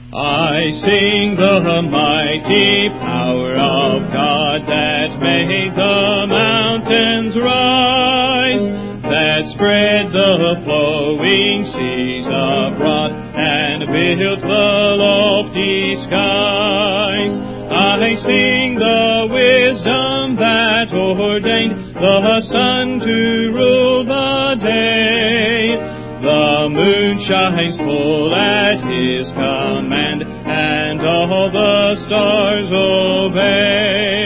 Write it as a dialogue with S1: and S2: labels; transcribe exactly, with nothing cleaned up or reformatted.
S1: I sing the mighty power of God that made the mountains rise, that spread the flowing seas abroad and built the lofty skies. I sing the wisdom that ordained the sun to rule the day. The moon shines full at His command, and all the stars obey.